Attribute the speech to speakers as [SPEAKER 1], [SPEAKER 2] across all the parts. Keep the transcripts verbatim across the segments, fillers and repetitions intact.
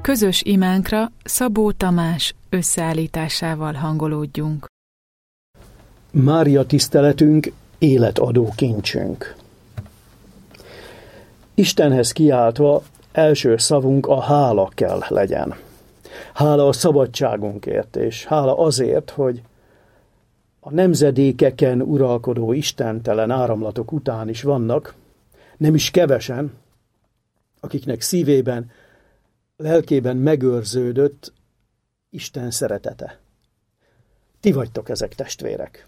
[SPEAKER 1] közös imánkra Szabó Tamás összeállításával hangolódjunk.
[SPEAKER 2] Mária tiszteletünk életadó kincsünk. Istenhez kiáltva első szavunk a hála kell legyen. Hála a szabadságunkért, és hála azért, hogy a nemzedékeken uralkodó istentelen áramlatok után is vannak, nem is kevesen, akiknek szívében, lelkében megőrződött Isten szeretete. Ti vagytok ezek, testvérek.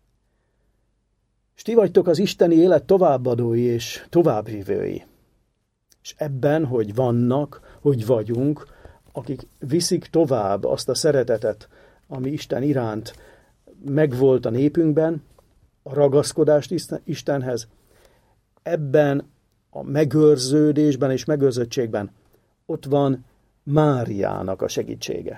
[SPEAKER 2] És ti vagytok az isteni élet továbbadói és továbbvivői. És ebben, hogy vannak, hogy vagyunk, akik viszik tovább azt a szeretetet, ami Isten iránt megvolt a népünkben, a ragaszkodást Istenhez, ebben a megőrződésben és megőrzöttségben ott van Máriának a segítsége.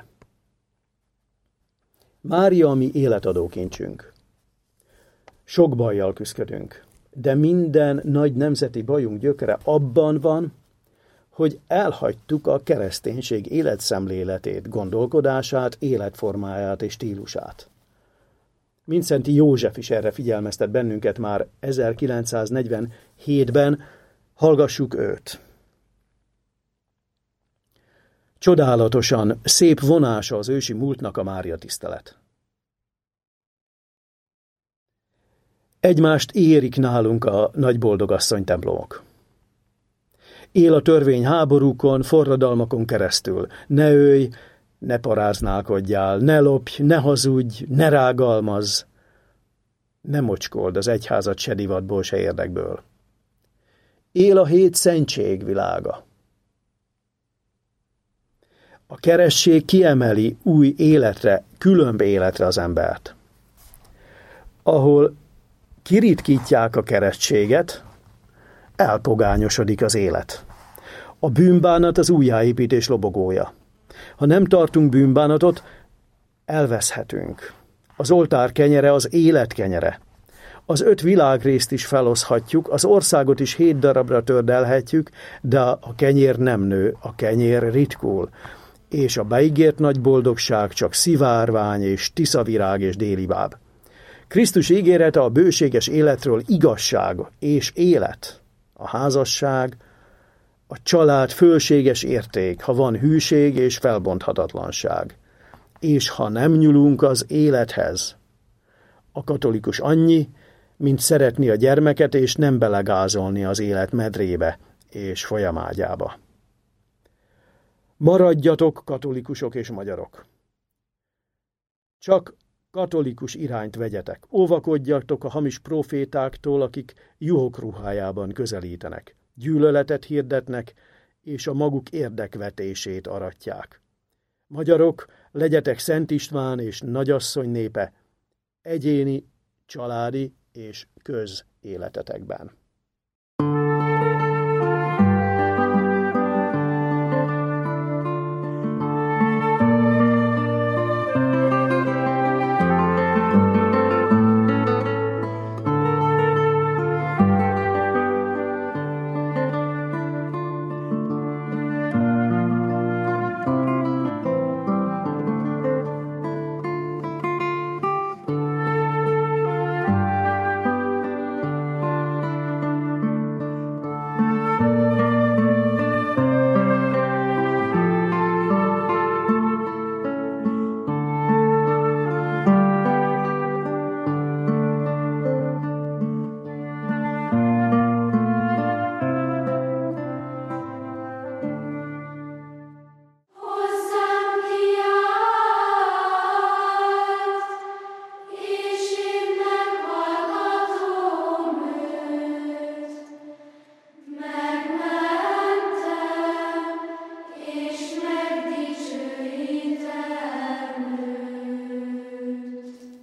[SPEAKER 2] Mária a mi életadó kincsünk. Sok bajjal küszködünk, de minden nagy nemzeti bajunk gyökere abban van, hogy elhagytuk a kereszténység életszemléletét, gondolkodását, életformáját és stílusát. Mindszenty József is erre figyelmeztet bennünket már ezerkilencszáznegyvenhétben, hallgassuk őt. Csodálatosan szép vonása az ősi múltnak a Mária tisztelet. Egymást érik nálunk a nagyboldogasszony templomok. Él a törvény háborúkon, forradalmakon keresztül. Ne ölj, ne paráználkodjál, ne lopj, ne hazudj, ne rágalmazz, ne mocskold az egyházat se divatból, se érdekből. Él a hét szentség világa. A keresztség kiemeli új életre, különb életre az embert. Ahol kiritkítják a keresztséget, elpogányosodik az élet. A bűnbánat az újjáépítés lobogója. Ha nem tartunk bűnbánatot, elveszhetünk. Az oltár kenyere az élet kenyere. Az öt világrészt is feloszhatjuk, az országot is hét darabra tördelhetjük, de a kenyér nem nő, a kenyér ritkul, és a beígért nagy boldogság csak szivárvány és tiszavirág és délibáb. Krisztus ígérete a bőséges életről igazság és élet. A házasság, a család fölséges érték, ha van hűség és felbonthatatlanság. És ha nem nyúlunk az élethez. A katolikus annyi, mint szeretni a gyermeket, és nem belegázolni az élet medrébe és folyamágyába. Maradjatok katolikusok és magyarok. Csak katolikus irányt vegyetek. Óvakodjatok a hamis profétáktól, akik juhok ruhájában közelítenek, gyűlöletet hirdetnek, és a maguk érdekvetését aratják. Magyarok, legyetek Szent István és Nagyasszony népe, egyéni, családi és közéletetekben.